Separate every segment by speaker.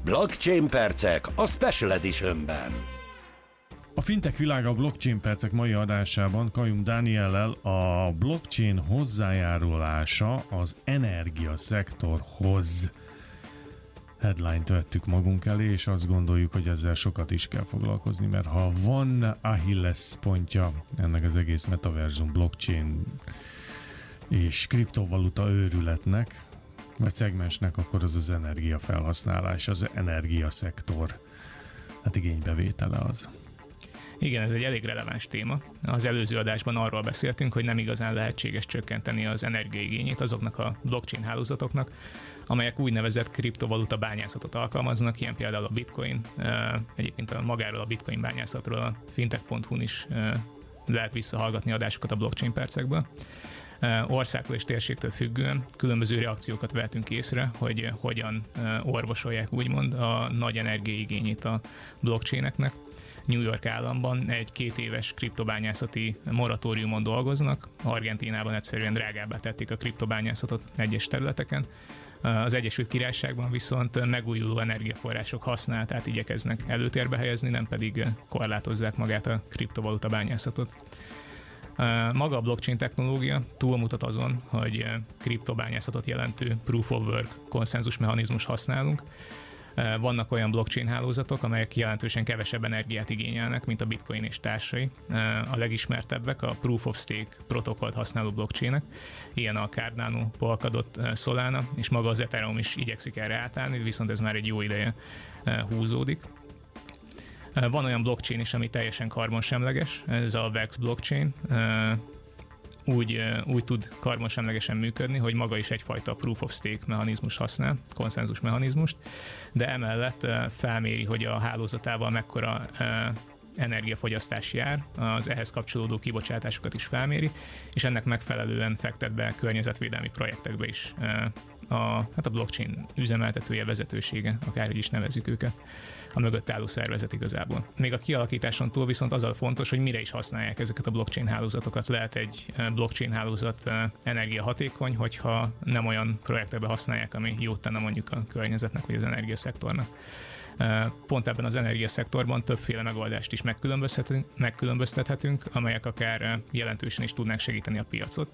Speaker 1: Blockchain percek a Special Editionben.
Speaker 2: A fintech világa a blockchain percek mai adásában Kajum Dániellel a blockchain hozzájárulása az energiaszektorhoz headline-t vettük magunk elé, és azt gondoljuk, hogy ezzel sokat is kell foglalkozni, mert ha van Achilles pontja ennek az egész metaverzum, blockchain és kriptovaluta őrületnek, vagy szegmensnek, akkor az energiafelhasználás, az energiaszektor, hát igénybevétele az.
Speaker 3: Igen, ez egy elég releváns téma. Az előző adásban arról beszéltünk, hogy nem igazán lehetséges csökkenteni az energiaigényét azoknak a blockchain hálózatoknak, amelyek úgynevezett kriptovaluta bányászatot alkalmaznak, ilyen például a bitcoin. Egyébként magáról a bitcoin bányászatról a fintech.hu-n is lehet visszahallgatni adásokat a blockchain percekből. Országtól és térségtől függően különböző reakciókat vehetünk észre, hogy hogyan orvosolják úgymond a nagy energiaigényét a blockchaineknek. New York államban egy 2 éves kriptobányászati moratóriumon dolgoznak, Argentínában egyszerűen drágábbá tették a kriptobányászatot egyes területeken. Az Egyesült Királyságban viszont megújuló energiaforrások használatát igyekeznek előtérbe helyezni, nem pedig korlátozzák magát a kriptovaluta bányászatot. Maga a blockchain technológia túlmutat azon, hogy kriptobányászatot jelentő proof of work konszenzusmechanizmus használunk. Vannak olyan blockchain hálózatok, amelyek jelentősen kevesebb energiát igényelnek, mint a Bitcoin és társai. A legismertebbek a Proof of Stake protokollt használó blockchainek, ilyen a Cardano, Polkadot, Solana, és maga az Ethereum is igyekszik erre átállni, viszont ez már egy jó ideje húzódik. Van olyan blockchain is, ami teljesen karbonsemleges, ez a VEX blockchain. Úgy tud karbonsemlegesen működni, hogy maga is egyfajta proof of stake mechanizmus használ, konszenzus mechanizmust, de emellett felméri, hogy a hálózatával mekkora energiafogyasztás jár, az ehhez kapcsolódó kibocsátásokat is felméri, és ennek megfelelően fektet be környezetvédelmi projektekbe is a blockchain üzemeltetője, vezetősége, akárhogy is nevezzük őket, a mögött álló szervezet igazából. Még a kialakításon túl viszont az a fontos, hogy mire is használják ezeket a blockchain hálózatokat. Lehet egy blockchain hálózat energiahatékony, hogyha nem olyan projektekbe használják, ami jót tenne mondjuk a környezetnek vagy az energiaszektornak. Pont ebben az energiaszektorban többféle megoldást is megkülönböztethetünk, amelyek akár jelentősen is tudnák segíteni a piacot.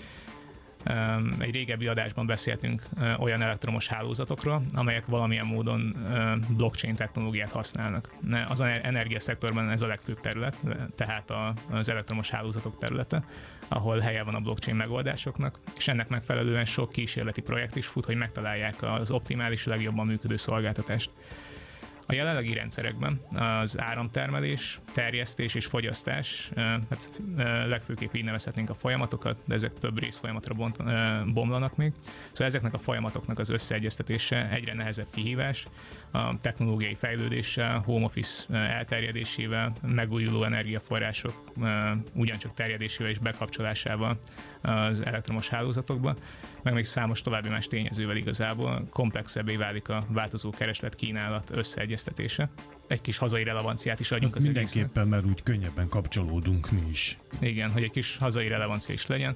Speaker 3: Egy régebbi adásban beszéltünk olyan elektromos hálózatokról, amelyek valamilyen módon blockchain technológiát használnak. Az energiaszektorban ez a legfőbb terület, tehát az elektromos hálózatok területe, ahol helye van a blockchain megoldásoknak, és ennek megfelelően sok kísérleti projekt is fut, hogy megtalálják az optimális, legjobban működő szolgáltatást. A jelenlegi rendszerekben az áramtermelés, terjesztés és fogyasztás, legfőképp így nevezhetnénk a folyamatokat, de ezek több részfolyamatra bomlanak még. Szóval ezeknek a folyamatoknak az összeegyeztetése egyre nehezebb kihívás, a technológiai fejlődéssel, home office elterjedésével, megújuló energiaforrások ugyancsak terjedésével és bekapcsolásával az elektromos hálózatokba, meg még számos további más tényezővel igazából komplexebbé válik a változó kereslet-kínálat összeegyeztetése. Egy kis hazai relevanciát is adjunk az egésznek.
Speaker 2: Mindenképpen, mert úgy könnyebben kapcsolódunk mi is.
Speaker 3: Igen, hogy egy kis hazai relevancia is legyen.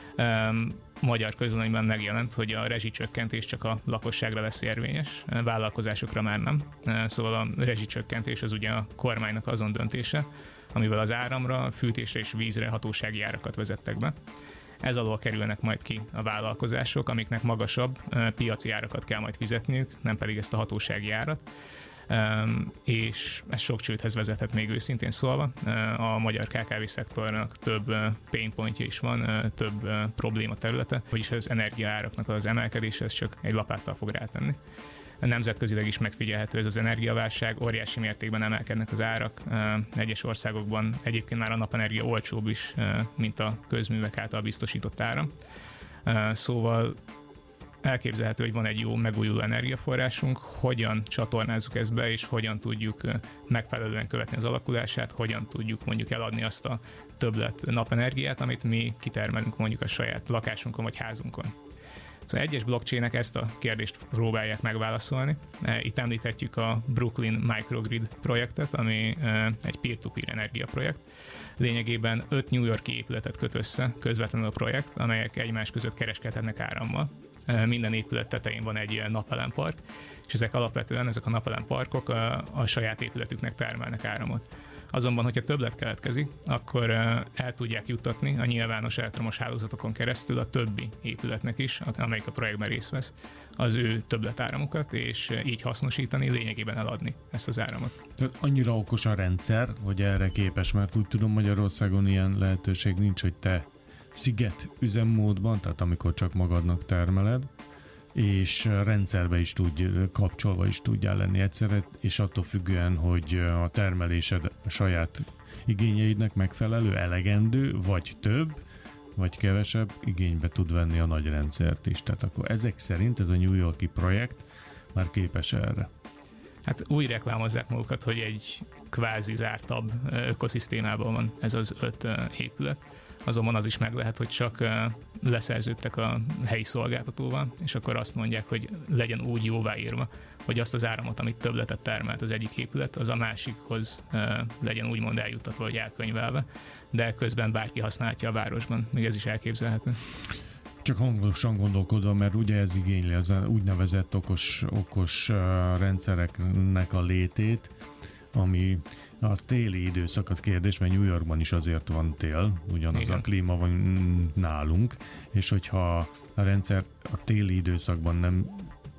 Speaker 3: Magyar közlönyben megjelent, hogy a rezsicsökkentés csak a lakosságra lesz érvényes, vállalkozásokra már nem. Szóval a rezsicsökkentés az ugye a kormánynak azon döntése, amivel az áramra, fűtésre és vízre hatósági árakat vezettek be. Ez alól kerülnek majd ki a vállalkozások, amiknek magasabb piaci árakat kell majd fizetniük, nem pedig ezt a hatósági árat. És ez sok csődhez vezethet még őszintén szólva. A magyar KKV-szektornak több pain pointja is van, több probléma területe, vagyis az energiaáraknak az emelkedése ez csak egy lapáttal fog rátenni. Nemzetközileg is megfigyelhető ez az energiaválság, óriási mértékben emelkednek az árak. Egyes országokban egyébként már a napenergia olcsóbb is, mint a közművek által biztosított áram. Szóval elképzelhető, hogy van egy jó megújuló energiaforrásunk, hogyan csatornázzuk ezt be, és hogyan tudjuk megfelelően követni az alakulását, hogyan tudjuk mondjuk eladni azt a többlet napenergiát, amit mi kitermelünk mondjuk a saját lakásunkon vagy házunkon. Szóval egyes blockchainek ezt a kérdést próbálják megválaszolni. Itt említhetjük a Brooklyn Microgrid projektet, ami egy peer-to-peer energiaprojekt. Lényegében 5 New York-i épületet köt össze közvetlenül a projekt, amelyek egymás között kereskedhetnek árammal. minden épület tetején van egy napelempark, és ezek a napelemparkok a saját épületüknek termelnek áramot. Azonban, hogyha többlet keletkezik, akkor el tudják juttatni a nyilvános elektromos hálózatokon keresztül a többi épületnek is, amelyik a projektben részt vesz, az ő többletáramukat, és így hasznosítani, lényegében eladni ezt az áramot.
Speaker 2: Tehát annyira okos a rendszer, hogy erre képes, mert úgy tudom, Magyarországon ilyen lehetőség nincs, hogy te sziget üzemmódban, tehát amikor csak magadnak termeled, és rendszerbe is kapcsolva is tudjál lenni egyszerre, és attól függően, hogy a termelésed a saját igényeidnek megfelelő, elegendő, vagy több, vagy kevesebb, igénybe tud venni a nagy rendszert is. Tehát akkor ezek szerint ez a New York-i projekt már képes erre.
Speaker 3: Hát úgy reklámozzák magukat, hogy egy kvázi zártabb ökoszisztémában van ez az 5 épület. Azonban az is meg lehet, hogy csak leszerződtek a helyi szolgáltatóval, és akkor azt mondják, hogy legyen úgy jóváírva, hogy azt az áramot, amit többletet termelt az egyik épület, az a másikhoz legyen úgymond eljuttatva, vagy elkönyvelve, de közben bárki használhatja a városban. Még ez is elképzelhető.
Speaker 2: Csak hangosan gondolkodva, mert ugye ez igényli az úgynevezett okos rendszereknek a létét, ami a téli időszak az kérdés, mert New Yorkban is azért van tél, ugyanaz igen. A klíma van nálunk, és hogyha a rendszer a téli időszakban nem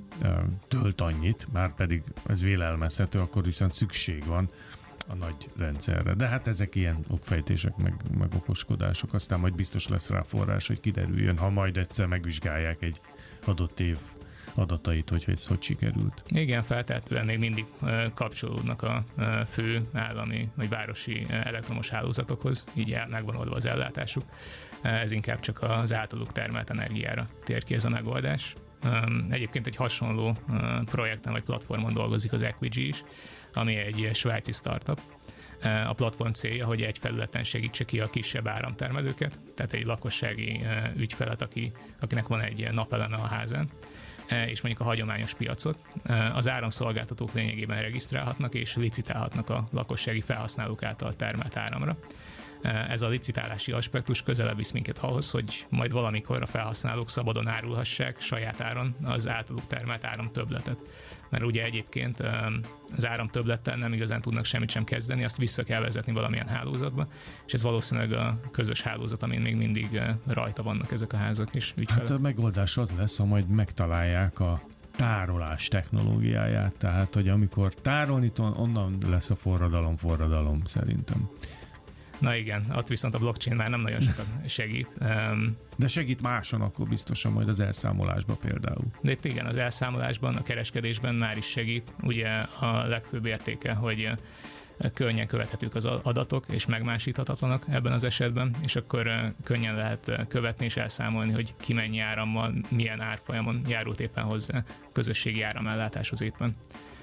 Speaker 2: tölt annyit, már pedig ez vélelmezhető, akkor viszont szükség van a nagy rendszerre. De hát ezek ilyen okfejtések, meg okoskodások, aztán majd biztos lesz rá forrás, hogy kiderüljön, ha majd egyszer megvizsgálják egy adott év adatait, hogy ez hogy sikerült.
Speaker 3: Igen, feltehetően még mindig kapcsolódnak a fő állami vagy városi elektromos hálózatokhoz, így megvan oldva az ellátásuk. Ez inkább csak az általuk termelt energiára tér ki ez a megoldás. Egyébként egy hasonló projekten vagy platformon dolgozik az Equigi is, ami egy svájci startup. A platform célja, hogy egy felületen segítse ki a kisebb áramtermelőket, tehát egy lakossági ügyfelet, akinek van egy napeleme a házán, és mondjuk a hagyományos piacot. Az áramszolgáltatók lényegében regisztrálhatnak és licitálhatnak a lakossági felhasználók által termelt áramra. Ez a licitálási aspektus közelebb visz minket ahhoz, hogy majd valamikor a felhasználók szabadon árulhassák saját áron az általuk termelt áramtöbbletet. Mert ugye egyébként az áramtöbblettel nem igazán tudnak semmit sem kezdeni, azt vissza kell vezetni valamilyen hálózatba, és ez valószínűleg a közös hálózat, amin még mindig rajta vannak ezek a házak is. Ügyfelek. Hát
Speaker 2: a megoldás az lesz, ha majd megtalálják a tárolás technológiáját, tehát hogy amikor tárolni, onnan lesz a forradalom szerintem.
Speaker 3: Na igen, ott viszont a blockchain már nem nagyon sokat segít.
Speaker 2: De segít máson akkor biztosan majd az elszámolásban például.
Speaker 3: De itt igen, az elszámolásban, a kereskedésben már is segít. Ugye a legfőbb értéke, hogy könnyen követhetők az adatok, és megmásíthatatlanak ebben az esetben, és akkor könnyen lehet követni és elszámolni, hogy ki mennyi árammal, milyen árfolyamon járult éppen hozzá közösségi áramellátáshoz éppen.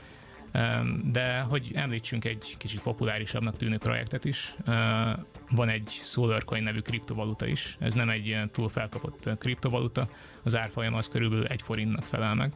Speaker 3: De hogy említsünk egy kicsit populárisabbnak tűnő projektet is, van egy SolarCoin nevű kriptovaluta is, ez nem egy túl felkapott kriptovaluta, az árfolyam az körülbelül 1 forintnak felel meg.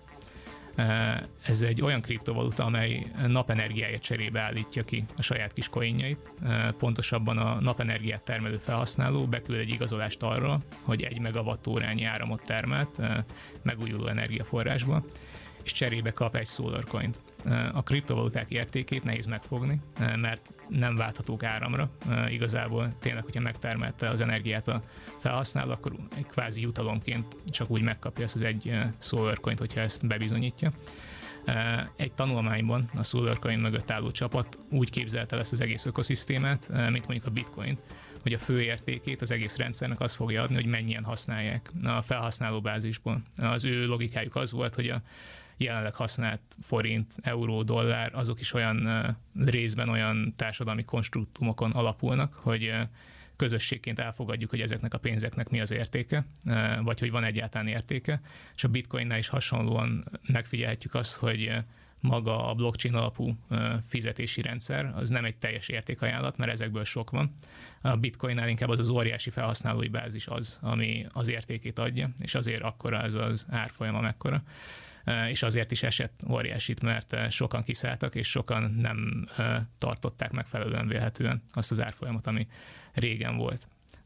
Speaker 3: Ez egy olyan kriptovaluta, amely napenergiáját cserébe állítja ki a saját kis coinjait, pontosabban a napenergiát termelő felhasználó beküld egy igazolást arra, hogy 1 megawattórányi áramot termelt megújuló energiaforrásból, és cserébe kap egy SolarCoint. A kriptovaluták értékét nehéz megfogni, mert nem válthatók áramra. Igazából tényleg, hogyha megtermelte az energiát a felhasználó, akkor egy kvázi jutalomként csak úgy megkapja ezt az 1 SolarCoint, hogyha ezt bebizonyítja. Egy tanulmányban a SolarCoin mögött álló csapat úgy képzelte ezt az egész ökoszisztémát, mint mondjuk a Bitcoin, hogy a fő értékét az egész rendszernek az fogja adni, hogy mennyien használják a felhasználóbázisból. Az ő logikájuk az volt, hogy a jelenleg használt forint, euró, dollár, azok is olyan részben olyan társadalmi konstruktumokon alapulnak, hogy közösségként elfogadjuk, hogy ezeknek a pénzeknek mi az értéke, vagy hogy van egyáltalán értéke, és a Bitcoinnál is hasonlóan megfigyelhetjük azt, hogy maga a blockchain alapú fizetési rendszer, az nem egy teljes értékajánlat, mert ezekből sok van. A Bitcoinnál inkább az óriási felhasználói bázis az, ami az értékét adja, és azért akkora ez az árfolyam, amekkora. És azért is esett óriásit, mert sokan kiszálltak, és sokan nem tartották megfelelően vélhetően azt az árfolyamot, ami régen volt.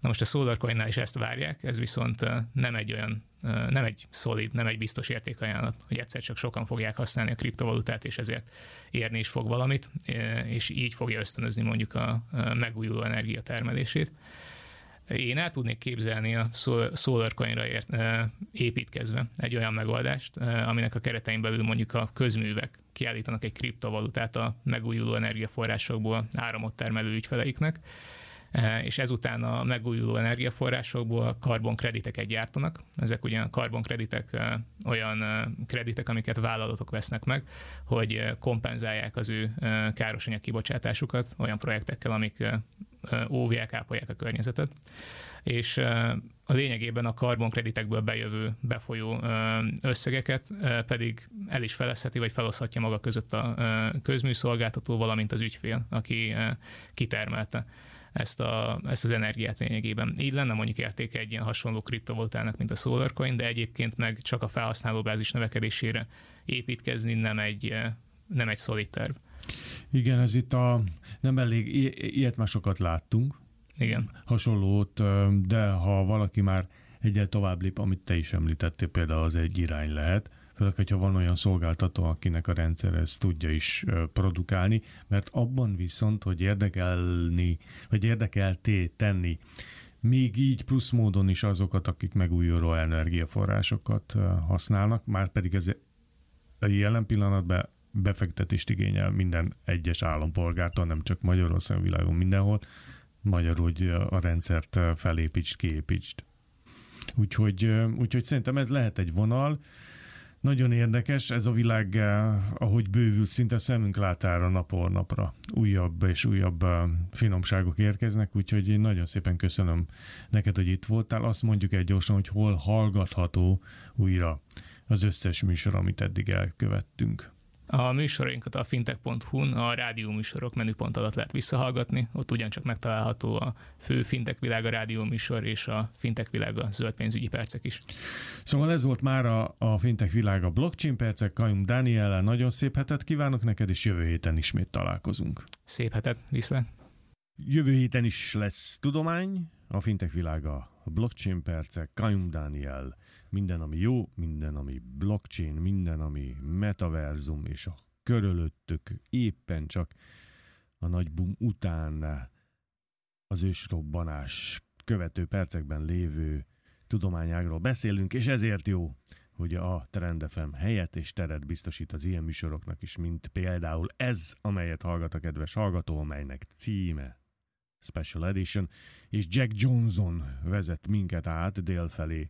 Speaker 3: Na most a SolarCoin-nál is ezt várják, ez viszont nem egy olyan, nem egy szolid, nem egy biztos értékajánlat, hogy egyszer csak sokan fogják használni a kriptovalutát, és ezért érni is fog valamit, és így fogja ösztönözni mondjuk a megújuló energia termelését. Én el tudnék képzelni a SolarCoin-ra építkezve egy olyan megoldást, aminek a keretein belül mondjuk a közművek kiállítanak egy kriptovalutát a megújuló energiaforrásokból áramot termelő ügyfeleiknek, és ezután a megújuló energiaforrásokból karbonkreditek gyártanak. Ezek ugye a karbonkreditek olyan kreditek, amiket vállalatok vesznek meg, hogy kompenzálják az ő károsanyag kibocsátásukat olyan projektekkel, amik óvják, ápolják a környezetet. És a lényegében a karbonkreditekből befolyó összegeket pedig el is felezheti, vagy feloszthatja maga között a közműszolgáltató, valamint az ügyfél, aki kitermelte ezt az energiát lényegében. Így lenne mondjuk értéke egy ilyen hasonló kriptovalutának, mint a SolarCoin, de egyébként meg csak a felhasználóbázis növekedésére építkezni nem egy szolid terv.
Speaker 2: Igen, ez itt nem elég, ilyet már sokat láttunk.
Speaker 3: Igen.
Speaker 2: Hasonlót, de ha valaki már egyel tovább lép, amit te is említettél, például az egy irány lehet, főleg, hogyha van olyan szolgáltató, akinek a rendszer ezt tudja is produkálni, mert abban viszont, hogy érdekelté tenni még így plusz módon is azokat, akik megújuló energiaforrásokat használnak, már pedig ez jelen pillanatban befektetést igényel minden egyes állampolgártól, nem csak Magyarországon, világon mindenhol, magyarul, hogy a rendszert felépítsd, kiépítsd. Úgyhogy szerintem ez lehet egy vonal. Nagyon érdekes, ez a világ, ahogy bővül, szinte szemünk látára napról napra újabb és újabb finomságok érkeznek, úgyhogy én nagyon szépen köszönöm neked, hogy itt voltál. Azt mondjuk egy gyorsan, hogy hol hallgatható újra az összes műsor, amit eddig elkövettünk.
Speaker 3: A műsorainkat a fintech.hu-n a rádió műsorok menüpont alatt lehet visszahallgatni, ott ugyancsak megtalálható a fő Fintech Világa rádió műsor és a Fintech Világa zöld pénzügyi percek is.
Speaker 2: Szóval ez volt már a Fintech Világa blockchain percek, Kajum Dániellel. Nagyon szép hetet kívánok neked, és jövő héten ismét találkozunk.
Speaker 3: Szép hetet, viszlát!
Speaker 2: Jövő héten is lesz tudomány, a Fintech Világa, a blockchain percek, Kajum Dániel. Minden, ami jó, minden, ami blockchain, minden, ami metaverzum, és a körülöttük éppen csak a nagy boom után az ősrobbanás követő percekben lévő tudományágról beszélünk, és ezért jó, hogy a Trend FM helyet és teret biztosít az ilyen műsoroknak is, mint például ez, amelyet hallgat a kedves hallgató, amelynek címe Special Edition, és Jack Johnson vezet minket át délfelé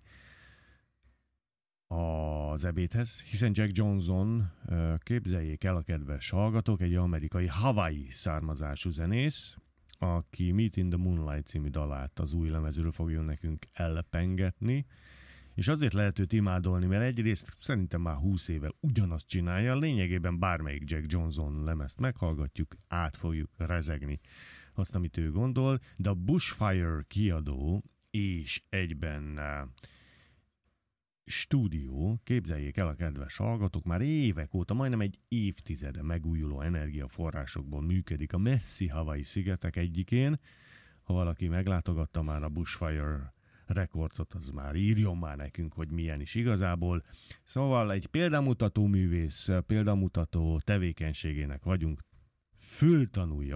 Speaker 2: az ebédhez, hiszen Jack Johnson, képzeljék el a kedves hallgatók, egy amerikai Hawaii származású zenész, aki Meet in the Moonlight című dalát az új lemezről fogja nekünk elpengetni, és azért lehet őt imádolni, mert egyrészt szerintem már 20 éve ugyanazt csinálja, lényegében bármelyik Jack Johnson lemezt meghallgatjuk, át fogjuk rezegni azt, amit ő gondol, de a Bushfire kiadó és egyben stúdió, képzeljék el a kedves hallgatók, már évek óta, majdnem egy évtizede megújuló energiaforrásokból működik a messzi Hawaii szigetek egyikén. Ha valaki meglátogatta már a Bushfire Recordsot, az már írjon már nekünk, hogy milyen is igazából. Szóval egy példamutató művész, példamutató tevékenységének vagyunk fültanúja.